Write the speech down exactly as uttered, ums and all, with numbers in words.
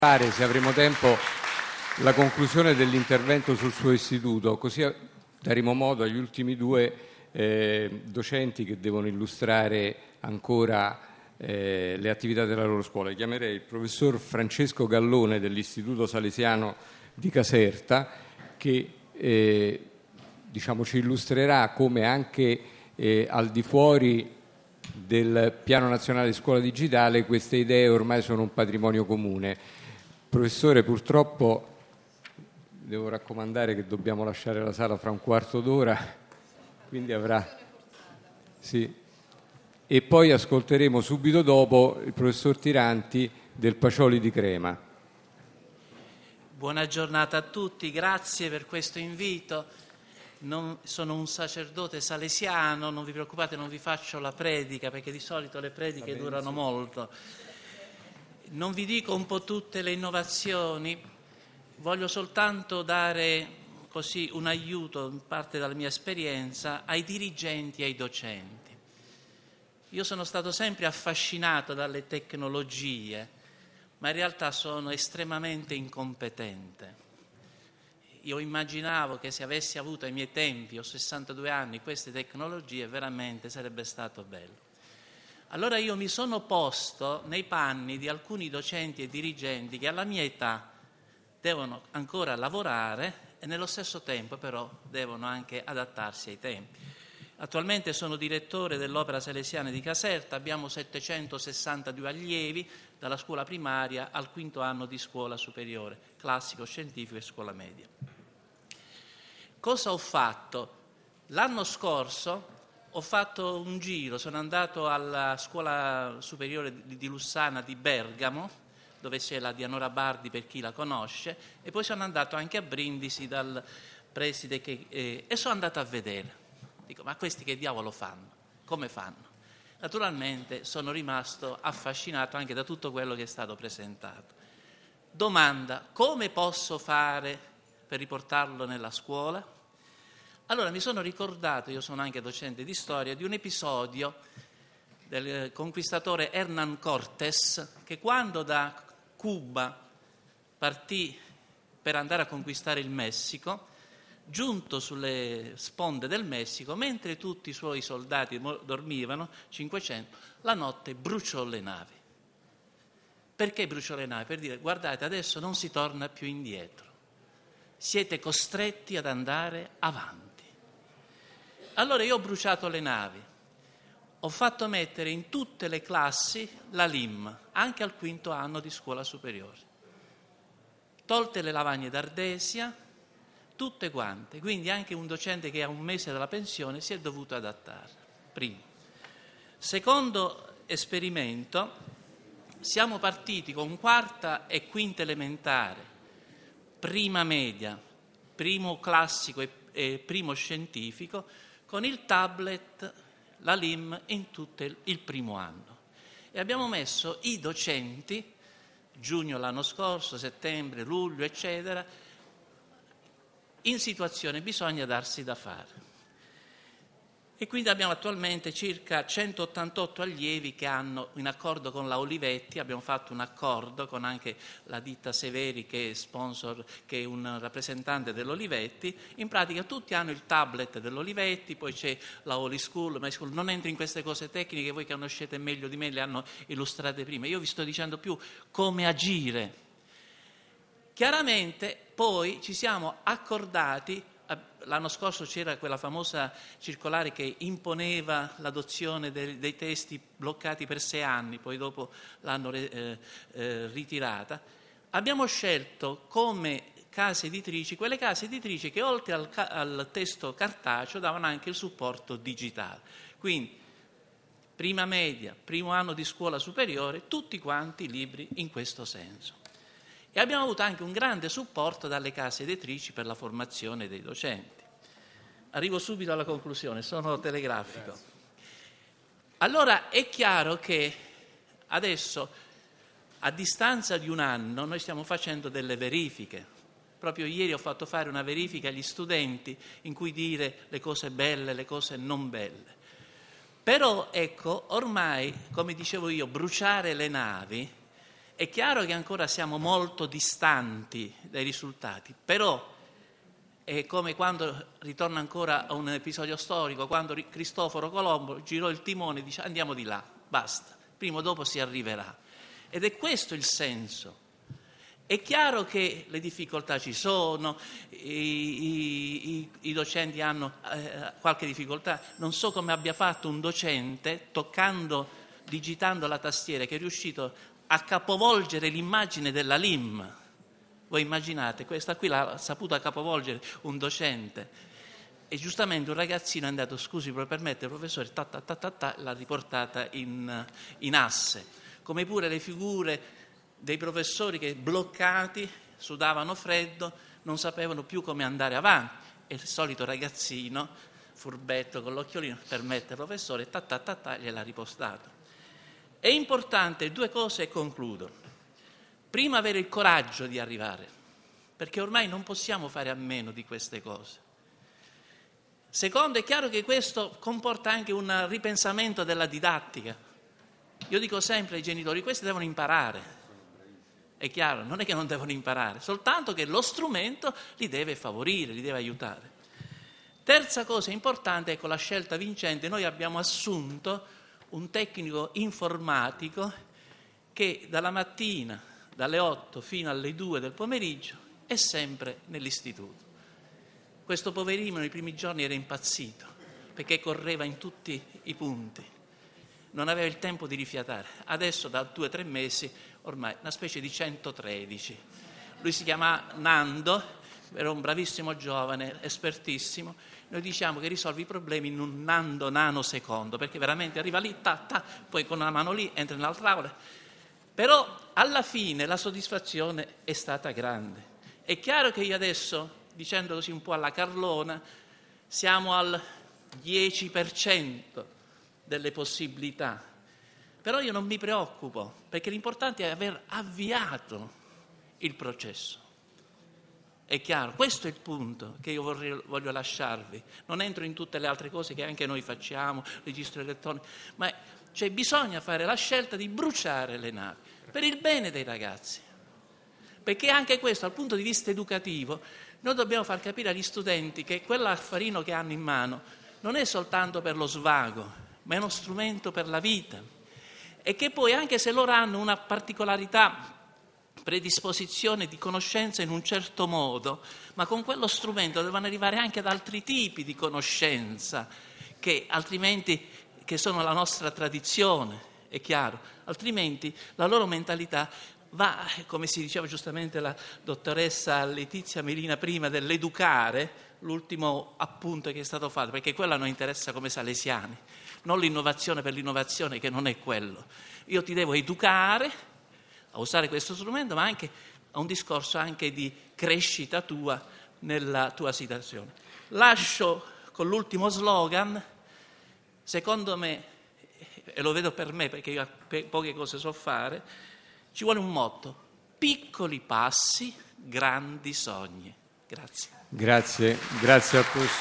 Se avremo tempo, la conclusione dell'intervento sul suo istituto, così daremo modo agli ultimi due eh, docenti che devono illustrare ancora eh, le attività della loro scuola. Chiamerei il professor Francesco Gallone dell'Istituto Salesiano di Caserta, che eh, diciamo, ci illustrerà come anche eh, al di fuori del Piano Nazionale di Scuola Digitale queste idee ormai sono un patrimonio comune. Professore, purtroppo devo raccomandare che dobbiamo lasciare la sala fra un quarto d'ora, quindi avrà... Sì. E poi ascolteremo subito dopo il professor Tiranti del Pacioli di Crema. Buona giornata a tutti, grazie per questo invito. Non, sono un sacerdote salesiano, non vi preoccupate, non vi faccio la predica, perché di solito le prediche durano molto. Non vi dico un po' tutte le innovazioni, voglio soltanto dare così un aiuto, in parte dalla mia esperienza, ai dirigenti e ai docenti. Io sono stato sempre affascinato dalle tecnologie, ma in realtà sono estremamente incompetente. Io immaginavo che se avessi avuto ai miei tempi, ho sessantadue anni, queste tecnologie, veramente sarebbe stato bello. Allora io mi sono posto nei panni di alcuni docenti e dirigenti che alla mia età devono ancora lavorare e nello stesso tempo però devono anche adattarsi ai tempi. Attualmente sono direttore dell'Opera Salesiana di Caserta, abbiamo settecentosessantadue allievi dalla scuola primaria al quinto anno di scuola superiore, classico, scientifico e scuola media. Cosa ho fatto? L'anno scorso ho fatto un giro, sono andato alla scuola superiore di Lussana di Bergamo, dove c'è la Dianora Bardi per chi la conosce, e poi sono andato anche a Brindisi dal preside che, eh, e sono andato a vedere. Dico, ma questi che diavolo fanno? Come fanno? Naturalmente sono rimasto affascinato anche da tutto quello che è stato presentato. Domanda, come posso fare per riportarlo nella scuola? Allora mi sono ricordato, io sono anche docente di storia, di un episodio del conquistatore Hernán Cortés che quando da Cuba partì per andare a conquistare il Messico, giunto sulle sponde del Messico, mentre tutti i suoi soldati dormivano, cinquecento, la notte bruciò le navi. Perché bruciò le navi? Per dire, guardate, adesso non si torna più indietro, siete costretti ad andare avanti. Allora io ho bruciato le navi, ho fatto mettere in tutte le classi la L I M, anche al quinto anno di scuola superiore. Tolte le lavagne d'ardesia, tutte quante, quindi anche un docente che ha un mese dalla pensione si è dovuto adattare. Primo. Secondo esperimento, siamo partiti con quarta e quinta elementare, prima media, primo classico e, e primo scientifico, con il tablet, la L I M in tutto il primo anno. E abbiamo messo i docenti, giugno l'anno scorso, settembre, luglio, eccetera, in situazione bisogna darsi da fare. E quindi abbiamo attualmente circa centottantotto allievi che hanno, in accordo con la Olivetti, abbiamo fatto un accordo con anche la ditta Severi che è sponsor, che è un rappresentante dell'Olivetti, in pratica tutti hanno il tablet dell'Olivetti, poi c'è la Holy School, ma non entro in queste cose tecniche, voi che conoscete meglio di me le hanno illustrate prima, io vi sto dicendo più come agire. Chiaramente poi ci siamo accordati. L'anno scorso c'era quella famosa circolare che imponeva l'adozione dei, dei testi bloccati per sei anni, poi dopo l'hanno eh, eh, ritirata. Abbiamo scelto come case editrici quelle case editrici che oltre al, al testo cartaceo davano anche il supporto digitale. Quindi prima media, primo anno di scuola superiore, tutti quanti libri in questo senso. E abbiamo avuto anche un grande supporto dalle case editrici per la formazione dei docenti. Arrivo subito alla conclusione, sono telegrafico. Grazie. Allora è chiaro che adesso, a distanza di un anno, noi stiamo facendo delle verifiche. Proprio ieri ho fatto fare una verifica agli studenti in cui dire le cose belle, le cose non belle. Però ecco, ormai, come dicevo io, bruciare le navi È chiaro che ancora siamo molto distanti dai risultati, però è come quando, ritorna ancora a un episodio storico, quando Cristoforo Colombo girò il timone e dice andiamo di là, basta, prima o dopo si arriverà. Ed è questo il senso. È chiaro che le difficoltà ci sono, i, i, i docenti hanno eh, qualche difficoltà, non so come abbia fatto un docente, toccando, digitando la tastiera, che è riuscito a capovolgere l'immagine della L I M. Voi immaginate, questa qui l'ha saputo capovolgere un docente. E giustamente un ragazzino è andato, scusi, per permettere, professore, ta, ta, ta, ta, ta, l'ha riportata in, in asse. Come pure le figure dei professori che bloccati, sudavano freddo, non sapevano più come andare avanti. E il solito ragazzino, furbetto, con l'occhiolino, permette, professore, ta, ta, ta, ta, gliel'ha ripostato. È importante, due cose e concludo. Prima avere il coraggio di arrivare, perché ormai non possiamo fare a meno di queste cose. Secondo, è chiaro che questo comporta anche un ripensamento della didattica. Io dico sempre ai genitori, questi devono imparare. È chiaro, non è che non devono imparare, soltanto che lo strumento li deve favorire, li deve aiutare. Terza cosa importante, ecco la scelta vincente, noi abbiamo assunto un tecnico informatico che dalla mattina, dalle otto fino alle due del pomeriggio, è sempre nell'istituto. Questo poverino nei primi giorni era impazzito, perché correva in tutti i punti, non aveva il tempo di rifiatare. Adesso da due o tre mesi, ormai una specie di centotredici. Lui si chiama Nando, era un bravissimo giovane, espertissimo. Noi diciamo che risolve i problemi in un nando nanosecondo, perché veramente arriva lì, ta, ta, poi con una mano lì entra nell'altra aula. Però alla fine la soddisfazione è stata grande. È chiaro che io adesso, dicendo così un po' alla Carlona, siamo al dieci per cento delle possibilità. Però io non mi preoccupo, perché l'importante è aver avviato il processo. È chiaro, questo è il punto che io vorrei, voglio lasciarvi. Non entro in tutte le altre cose che anche noi facciamo, registro elettronico, ma cioè, bisogna fare la scelta di bruciare le navi per il bene dei ragazzi. Perché anche questo, dal punto di vista educativo, noi dobbiamo far capire agli studenti che quell'affarino che hanno in mano non è soltanto per lo svago, ma è uno strumento per la vita. E che poi, anche se loro hanno una particolarità, predisposizione di conoscenza in un certo modo, ma con quello strumento devono arrivare anche ad altri tipi di conoscenza, che altrimenti, che sono la nostra tradizione, è chiaro, altrimenti la loro mentalità va, come si diceva giustamente la dottoressa Letizia Melina prima, dell'educare, l'ultimo appunto che è stato fatto, perché quello a noi interessa come salesiani, non l'innovazione per l'innovazione, che non è quello. Io ti devo educare a usare questo strumento, ma anche a un discorso anche di crescita tua nella tua situazione. Lascio con l'ultimo slogan, secondo me, e lo vedo per me perché io poche cose so fare, ci vuole un motto: piccoli passi, grandi sogni. Grazie. Grazie, grazie al professore.